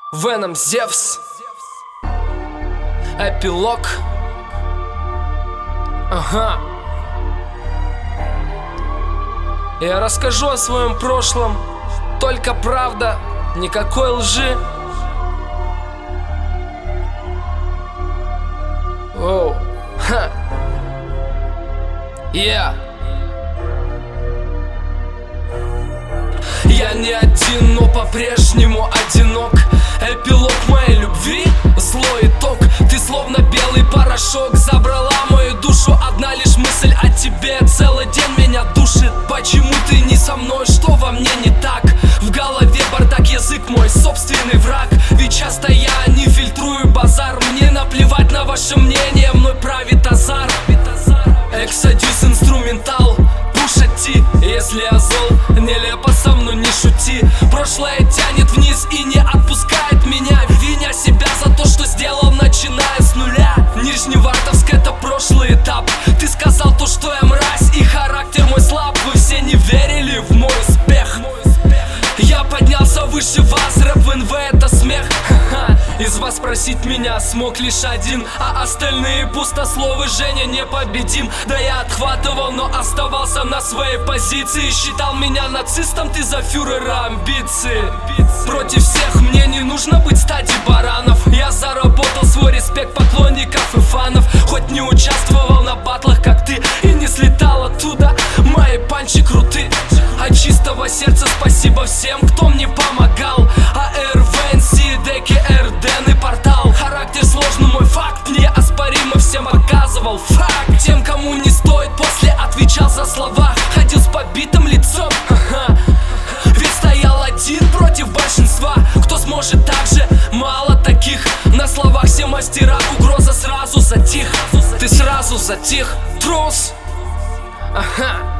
Venom Zevs. Эпилог. Ага. Я расскажу о своем прошлом. Только правда, никакой лжи. Оу. Ха. Я не один, но по-прежнему одинок. Эпилог моей любви, злой итог. Ты словно белый порошок, забрала мою душу. Одна лишь мысль о тебе целый день меня душит. Почему ты не со мной, что во мне не так? В голове бардак, язык мой собственный враг. Ведь часто я не фильтрую базар. Мне наплевать на ваше мнение, мной правит азарт. Эксодюс инструментал, Пуша Ти. Если я зол, нелепо со мной не шути. Прошлое тянет вниз и не отпускает меня, виня себя за то, что сделал, начиная с нуля. Нижневартовск — это прошлый этап. Ты сказал то, что я мразь и характер мой слаб. Вы все не верили в мой успех. Я поднялся выше вас, рэп в НВ — это смех. Из вас спросить меня смог лишь один, а остальные пустословы. Женя непобедим. Да я отхватывал, но оставался на своей позиции. Считал меня нацистом, ты за фюрера амбиции. Против всех мне не нужно быть стади баранов. Я заработал свой респект поклонников и фанов. Хоть не участвовал на батлах, как ты, и не слетал оттуда. Мои панчи круты. От чистого сердца спасибо всем, кто мне помогал. АРВНС, ДКР, Дэн и Портал. Характер сложный, мой факт неоспоримо всем показывал. Факт тем, кому не стоит, после отвечал за слова. Ходил с побитым лицом, ведь стоял один против большинства. Кто сможет так же? Мало таких. На словах все мастера, угроза сразу затих. Ты сразу затих, трус. Ага.